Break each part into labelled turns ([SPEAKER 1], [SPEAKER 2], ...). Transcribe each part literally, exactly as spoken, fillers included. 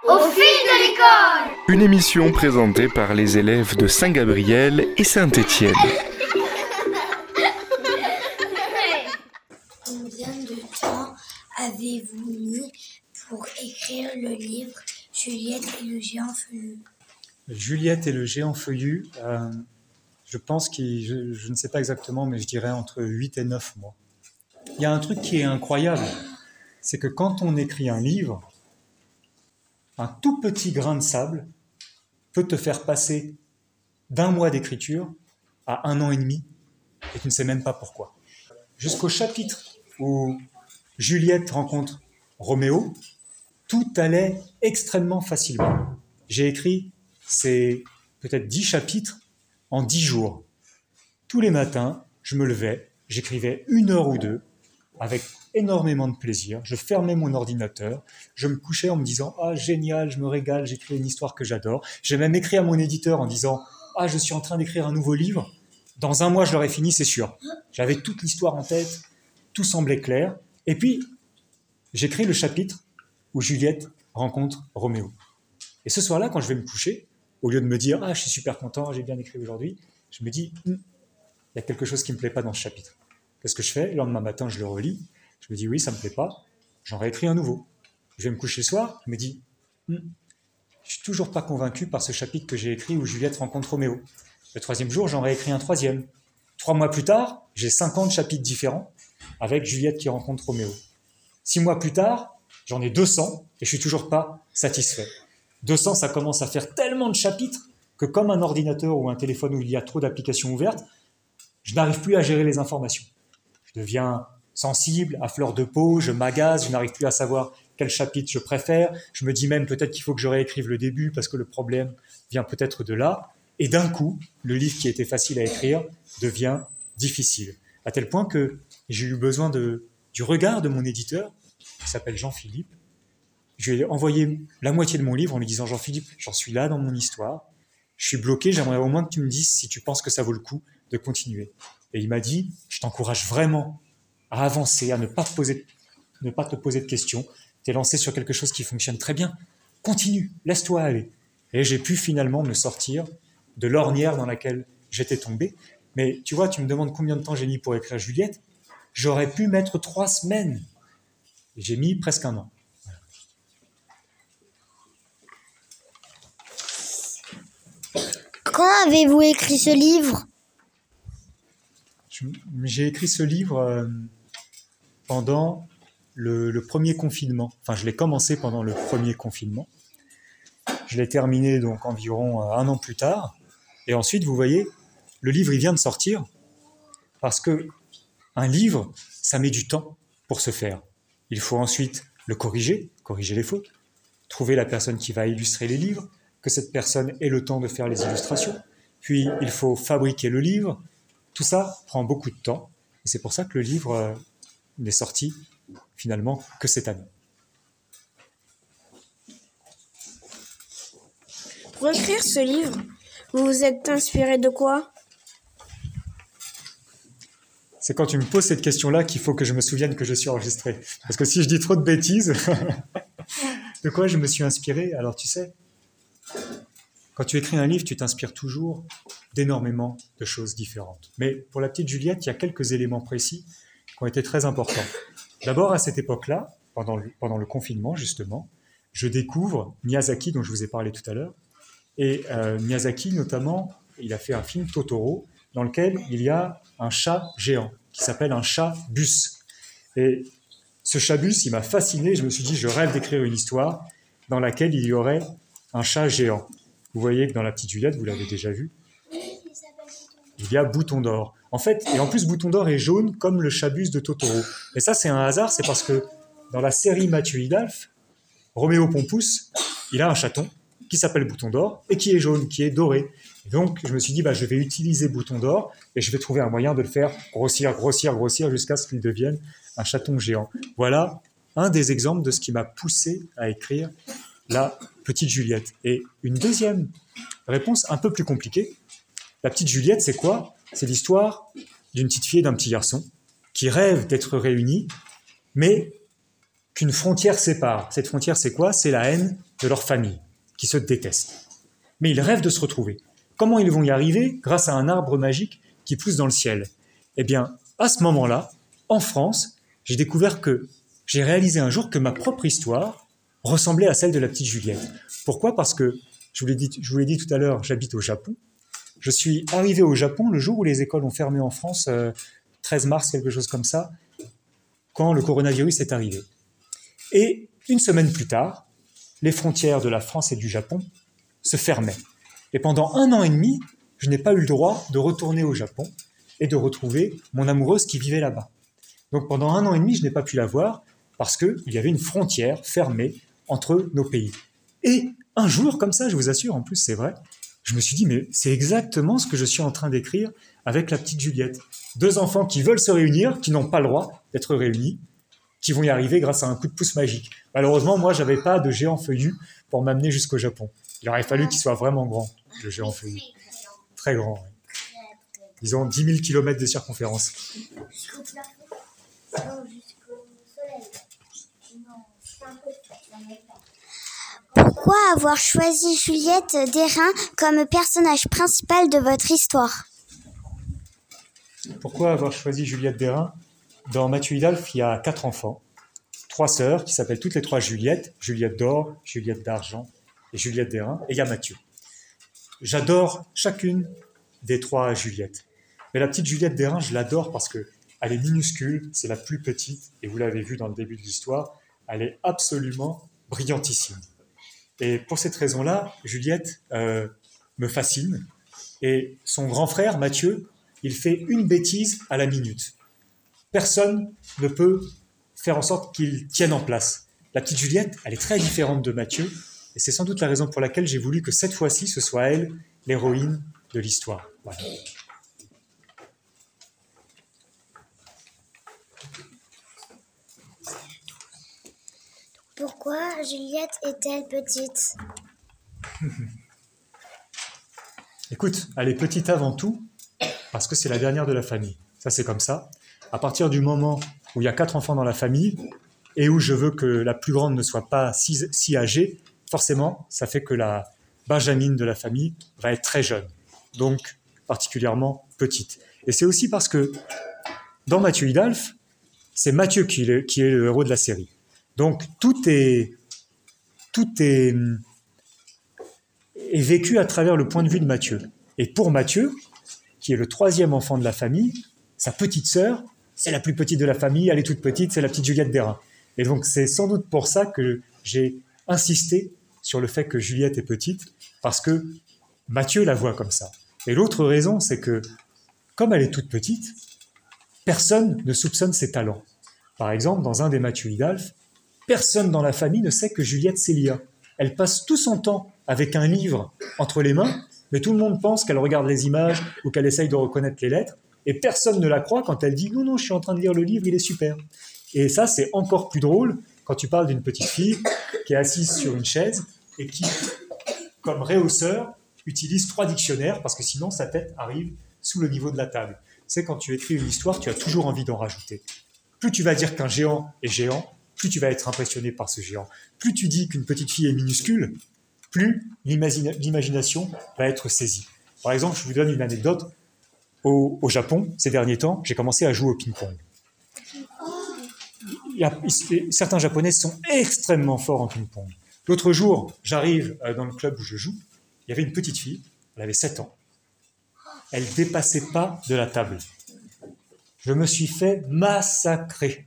[SPEAKER 1] Au fil de l'école.
[SPEAKER 2] Une émission présentée par les élèves de Saint-Gabriel et Saint-Étienne.
[SPEAKER 3] Combien de temps avez-vous mis pour écrire le livre Juliette et le géant feuillu ?
[SPEAKER 4] Juliette et le géant feuillu, euh, je pense que, je, je ne sais pas exactement, mais je dirais entre huit et neuf mois. Il y a un truc qui est incroyable, c'est que quand on écrit un livre, un tout petit grain de sable peut te faire passer d'un mois d'écriture à un an et demi, et tu ne sais même pas pourquoi. Jusqu'au chapitre où Juliette rencontre Roméo, tout allait extrêmement facilement. J'ai écrit ces peut-être dix chapitres en dix jours. Tous les matins, je me levais, j'écrivais une heure ou deux, avec énormément de plaisir. Je fermais mon ordinateur, je me couchais en me disant « Ah, génial, je me régale, j'écris une histoire que j'adore ». J'ai même écrit à mon éditeur en disant « Ah, je suis en train d'écrire un nouveau livre. Dans un mois, je l'aurai fini, c'est sûr ». J'avais toute l'histoire en tête, tout semblait clair. Et puis, j'écris le chapitre où Juliette rencontre Roméo. Et ce soir-là, quand je vais me coucher, au lieu de me dire « Ah, je suis super content, j'ai bien écrit aujourd'hui », je me dis hm, « Il y a quelque chose qui ne me plaît pas dans ce chapitre ». Qu'est-ce que je fais ? Le lendemain matin, je le relis. Je me dis, oui, ça ne me plaît pas. J'en réécris un nouveau. Je vais me coucher le soir. Je me dis, hm, je ne suis toujours pas convaincu par ce chapitre que j'ai écrit où Juliette rencontre Roméo. Le troisième jour, j'en réécris un troisième. Trois mois plus tard, j'ai cinquante chapitres différents avec Juliette qui rencontre Roméo. Six mois plus tard, j'en ai deux cents et je ne suis toujours pas satisfait. deux cents, ça commence à faire tellement de chapitres que comme un ordinateur ou un téléphone où il y a trop d'applications ouvertes, je n'arrive plus à gérer les informations. Je deviens sensible, à fleur de peau, je m'agace, je n'arrive plus à savoir quel chapitre je préfère. Je me dis même peut-être qu'il faut que je réécrive le début parce que le problème vient peut-être de là. Et d'un coup, le livre qui était facile à écrire devient difficile. À tel point que j'ai eu besoin de, du regard de mon éditeur, qui s'appelle Jean-Philippe. Je lui ai envoyé la moitié de mon livre en lui disant « Jean-Philippe, j'en suis là dans mon histoire. Je suis bloqué, j'aimerais au moins que tu me dises si tu penses que ça vaut le coup de continuer. » Et il m'a dit, je t'encourage vraiment à avancer, à ne pas te poser, ne pas te poser de questions. Tu es lancé sur quelque chose qui fonctionne très bien. Continue, laisse-toi aller. Et j'ai pu finalement me sortir de l'ornière dans laquelle j'étais tombé. Mais tu vois, tu me demandes combien de temps j'ai mis pour écrire Juliette. J'aurais pu mettre trois semaines. Et j'ai mis presque un an.
[SPEAKER 3] Quand avez-vous écrit ce livre ?
[SPEAKER 4] J'ai écrit ce livre euh, pendant le, le premier confinement. Enfin, je l'ai commencé pendant le premier confinement. Je l'ai terminé donc environ un an plus tard. Et ensuite, vous voyez, le livre, il vient de sortir parce que un livre, ça met du temps pour se faire. Il faut ensuite le corriger, corriger les fautes, trouver la personne qui va illustrer les livres, que cette personne ait le temps de faire les illustrations. Puis, il faut fabriquer le livre. Tout ça prend beaucoup de temps, et c'est pour ça que le livre euh, n'est sorti finalement que cette année.
[SPEAKER 5] Pour écrire ce livre, vous vous êtes inspiré de quoi ?
[SPEAKER 4] C'est quand tu me poses cette question-là qu'il faut que je me souvienne que je suis enregistré. Parce que si je dis trop de bêtises, de quoi je me suis inspiré ? Alors tu sais, quand tu écris un livre, tu t'inspires toujours d'énormément de choses différentes. Mais pour la petite Juliette, il y a quelques éléments précis qui ont été très importants. D'abord, à cette époque-là, pendant le, pendant le confinement, justement, je découvre Miyazaki, dont je vous ai parlé tout à l'heure. Et euh, Miyazaki, notamment, il a fait un film Totoro, dans lequel il y a un chat géant, qui s'appelle un chat-bus. Et ce chat-bus, il m'a fasciné. Je me suis dit, je rêve d'écrire une histoire dans laquelle il y aurait un chat géant. Vous voyez que dans La Petite Juliette, vous l'avez déjà vu, il y a Bouton d'Or. En fait, et en plus, Bouton d'Or est jaune comme le chat-bus de Totoro. Et ça, c'est un hasard, c'est parce que dans la série Mathieu Hidalf, Roméo Pompouce, il a un chaton qui s'appelle Bouton d'Or et qui est jaune, qui est doré. Et donc, je me suis dit, bah, je vais utiliser Bouton d'Or et je vais trouver un moyen de le faire grossir, grossir, grossir jusqu'à ce qu'il devienne un chaton géant. Voilà un des exemples de ce qui m'a poussé à écrire La Petite Juliette. Et une deuxième réponse un peu plus compliquée. La Petite Juliette, c'est quoi ? C'est l'histoire d'une petite fille et d'un petit garçon qui rêvent d'être réunis, mais qu'une frontière sépare. Cette frontière, c'est quoi? C'est la haine de leur famille, qui se détestent. Mais ils rêvent de se retrouver. Comment ils vont y arriver? Grâce à un arbre magique qui pousse dans le ciel. Eh bien, à ce moment-là, en France, j'ai découvert que, j'ai réalisé un jour que ma propre histoire ressemblait à celle de la petite Juliette. Pourquoi? Parce que, je vous l'ai dit, je vous l'ai dit tout à l'heure, j'habite au Japon. Je suis arrivé au Japon le jour où les écoles ont fermé en France, euh, treize mars, quelque chose comme ça, quand le coronavirus est arrivé. Et une semaine plus tard, les frontières de la France et du Japon se fermaient. Et pendant un an et demi, je n'ai pas eu le droit de retourner au Japon et de retrouver mon amoureuse qui vivait là-bas. Donc pendant un an et demi, je n'ai pas pu la voir parce qu'il y avait une frontière fermée entre nos pays. Et un jour, comme ça, je vous assure, en plus c'est vrai, je me suis dit, mais c'est exactement ce que je suis en train d'écrire avec la petite Juliette. Deux enfants qui veulent se réunir, qui n'ont pas le droit d'être réunis, qui vont y arriver grâce à un coup de pouce magique. Malheureusement, moi, je n'avais pas de géant feuillu pour m'amener jusqu'au Japon. Il aurait fallu qu'il soit vraiment grand, le géant feuillu. Très grand, oui. Ils ont dix mille kilomètres de circonférence.
[SPEAKER 3] Jusqu'au plafond. Non, jusqu'au soleil. Non, c'est un peu
[SPEAKER 1] Pourquoi avoir choisi Juliette Derain comme personnage principal de votre histoire?
[SPEAKER 4] Pourquoi avoir choisi Juliette Derain? Dans Mathieu Hidalf, il y a quatre enfants, trois sœurs qui s'appellent toutes les trois Juliette, Juliette d'or, Juliette d'argent et Juliette Derain, et il y a Mathieu. J'adore chacune des trois Juliettes. Mais la petite Juliette Derain, je l'adore parce qu'elle est minuscule, c'est la plus petite, et vous l'avez vu dans le début de l'histoire, elle est absolument brillantissime. Et pour cette raison-là, Juliette euh, me fascine, et son grand frère, Mathieu, il fait une bêtise à la minute. Personne ne peut faire en sorte qu'il tienne en place. La petite Juliette, elle est très différente de Mathieu, et c'est sans doute la raison pour laquelle j'ai voulu que cette fois-ci, ce soit elle, l'héroïne de l'histoire. Voilà.
[SPEAKER 1] Pourquoi Juliette est-elle petite?
[SPEAKER 4] Écoute, elle est petite avant tout, parce que c'est la dernière de la famille. Ça, c'est comme ça. À partir du moment où il y a quatre enfants dans la famille, et où je veux que la plus grande ne soit pas si, si âgée, forcément, ça fait que la benjamine de la famille va être très jeune, donc particulièrement petite. Et c'est aussi parce que dans Mathieu Hidalf, c'est Mathieu qui est, qui est le héros de la série. Donc tout est, tout est, est vécu à travers le point de vue de Mathieu. Et pour Mathieu, qui est le troisième enfant de la famille, sa petite sœur, c'est la plus petite de la famille, elle est toute petite, c'est la petite Juliette Derain. Et donc c'est sans doute pour ça que j'ai insisté sur le fait que Juliette est petite, parce que Mathieu la voit comme ça. Et l'autre raison, c'est que, comme elle est toute petite, personne ne soupçonne ses talents. Par exemple, dans un des Mathieu Hidalf, personne dans la famille ne sait que Juliette sait lire. Elle passe tout son temps avec un livre entre les mains, mais tout le monde pense qu'elle regarde les images ou qu'elle essaye de reconnaître les lettres, et personne ne la croit quand elle dit « Non, non, je suis en train de lire le livre, il est super ». Et ça, c'est encore plus drôle quand tu parles d'une petite fille qui est assise sur une chaise et qui, comme rehausseur, utilise trois dictionnaires parce que sinon sa tête arrive sous le niveau de la table. C'est quand tu écris une histoire, tu as toujours envie d'en rajouter. Plus tu vas dire qu'un géant est géant, plus tu vas être impressionné par ce géant. Plus tu dis qu'une petite fille est minuscule, plus l'imagina- l'imagination va être saisie. Par exemple, je vous donne une anecdote. Au, au Japon, ces derniers temps, j'ai commencé à jouer au ping-pong. Il y a, certains Japonais sont extrêmement forts en ping-pong. L'autre jour, j'arrive dans le club où je joue, il y avait une petite fille, elle avait sept ans. Elle ne dépassait pas de la table. Je me suis fait massacrer.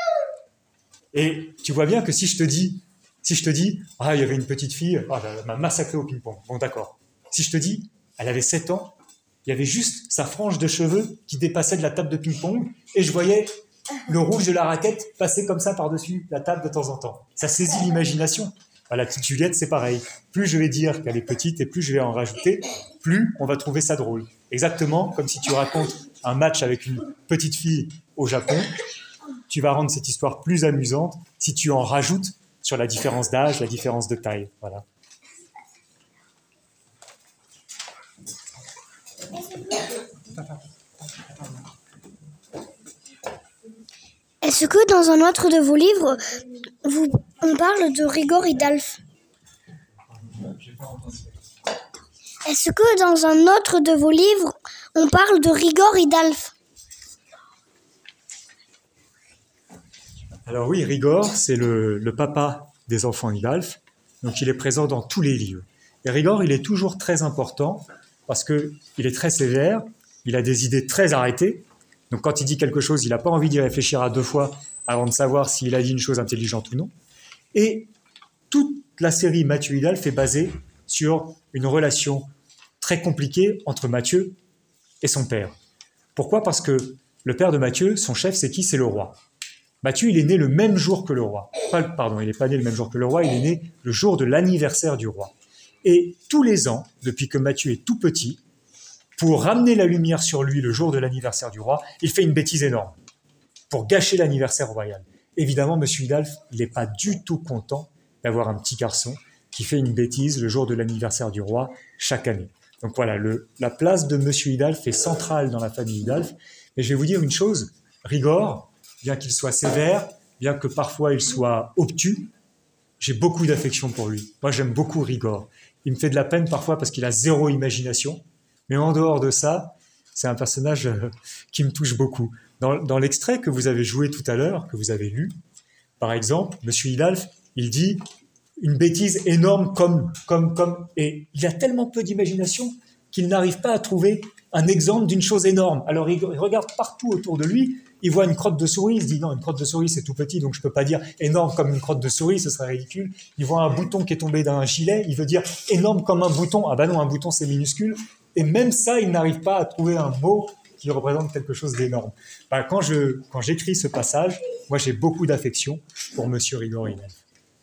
[SPEAKER 4] Et tu vois bien que si je te dis, si je te dis, ah, il y avait une petite fille, ah, elle m'a massacré au ping-pong. Bon, d'accord. Si je te dis, elle avait sept ans, il y avait juste sa frange de cheveux qui dépassait de la table de ping-pong, et je voyais le rouge de la raquette passer comme ça par-dessus la table de temps en temps. Ça saisit l'imagination. À la petite Juliette, c'est pareil. Plus je vais dire qu'elle est petite et plus je vais en rajouter, plus on va trouver ça drôle. Exactement comme si tu racontes un match avec une petite fille au Japon, tu vas rendre cette histoire plus amusante si tu en rajoutes sur la différence d'âge, la différence de taille. Voilà.
[SPEAKER 1] Est-ce Est-ce que dans un autre de vos livres, vous, on parle de Rigor et d'Alf? Est-ce que dans un autre de vos livres, on parle de Rigor et d'Alf?
[SPEAKER 4] Alors oui, Rigor, c'est le, le papa des enfants Hidalf, donc il est présent dans tous les livres. Et Rigor, il est toujours très important parce qu'il est très sévère, il a des idées très arrêtées, donc quand il dit quelque chose, il n'a pas envie d'y réfléchir à deux fois avant de savoir s'il a dit une chose intelligente ou non. Et toute la série Mathieu Hidalf est basée sur une relation très compliquée entre Mathieu et son père. Pourquoi ? Parce que le père de Mathieu, son chef, c'est qui ? C'est le roi. Mathieu, il est né le même jour que le roi. Pas, pardon, il n'est pas né le même jour que le roi, il est né le jour de l'anniversaire du roi. Et tous les ans, depuis que Mathieu est tout petit, pour ramener la lumière sur lui le jour de l'anniversaire du roi, il fait une bêtise énorme pour gâcher l'anniversaire royal. Évidemment, Monsieur Hidalf, il n'est pas du tout content d'avoir un petit garçon qui fait une bêtise le jour de l'anniversaire du roi chaque année. Donc voilà, le, la place de Monsieur Hidalf est centrale dans la famille Hidalf. Mais je vais vous dire une chose, Rigor, bien qu'il soit sévère, bien que parfois il soit obtus, j'ai beaucoup d'affection pour lui. Moi, j'aime beaucoup Rigor. Il me fait de la peine parfois parce qu'il a zéro imagination. Mais en dehors de ça, c'est un personnage euh, qui me touche beaucoup. Dans, dans l'extrait que vous avez joué tout à l'heure, que vous avez lu, par exemple, Monsieur Hidalf, il dit une bêtise énorme comme, comme, comme... Et il a tellement peu d'imagination qu'il n'arrive pas à trouver un exemple d'une chose énorme. Alors il, il regarde partout autour de lui, il voit une crotte de souris, il se dit non, une crotte de souris c'est tout petit, donc je peux pas dire énorme comme une crotte de souris, ce serait ridicule. Il voit un bouton qui est tombé d'un gilet, il veut dire énorme comme un bouton. Ah bah non, un bouton c'est minuscule. Et même ça, il n'arrive pas à trouver un mot qui représente quelque chose d'énorme. Bah, quand, je, quand j'écris ce passage, moi j'ai beaucoup d'affection pour Monsieur Rigor Hidalf.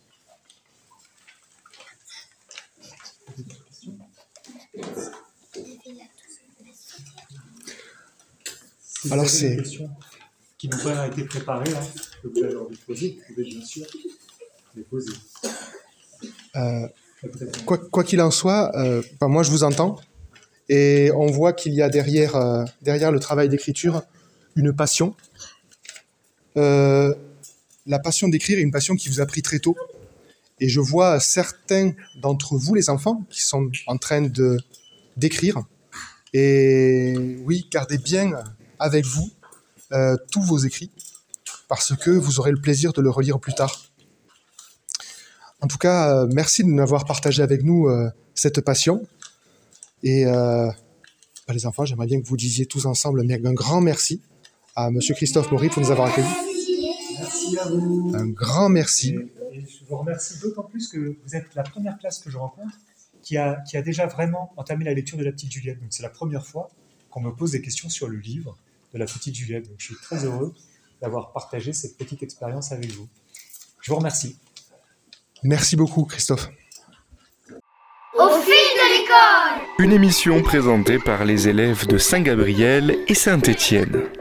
[SPEAKER 4] Si
[SPEAKER 6] Alors
[SPEAKER 4] vous avez
[SPEAKER 6] c'est...
[SPEAKER 4] des questions qui n'ont pas été préparées, hein, que vous avez envie de poser, vous pouvez bien sûr les poser.
[SPEAKER 6] Euh, quoi, quoi qu'il en soit, euh, enfin, moi je vous entends, et on voit qu'il y a derrière, euh, derrière le travail d'écriture une passion. Euh, la passion d'écrire est une passion qui vous a pris très tôt. Et je vois certains d'entre vous, les enfants, qui sont en train de, d'écrire. Et oui, gardez bien avec vous euh, tous vos écrits, parce que vous aurez le plaisir de le relire plus tard. En tout cas, euh, merci de nous avoir partagé avec nous euh, cette passion. Et euh, bah les enfants, j'aimerais bien que vous disiez tous ensemble un grand merci à Monsieur Christophe Maury pour nous avoir accueillis.
[SPEAKER 4] Merci à vous.
[SPEAKER 6] Un grand merci.
[SPEAKER 4] Et, et je vous remercie d'autant plus que vous êtes la première classe que je rencontre qui a, qui a déjà vraiment entamé la lecture de la petite Juliette. Donc c'est la première fois qu'on me pose des questions sur le livre de la petite Juliette. Donc je suis très heureux d'avoir partagé cette petite expérience avec vous. Je vous remercie.
[SPEAKER 6] Merci beaucoup, Christophe.
[SPEAKER 7] Au fil de l'école!
[SPEAKER 2] Une émission présentée par les élèves de Saint-Gabriel et Saint-Étienne.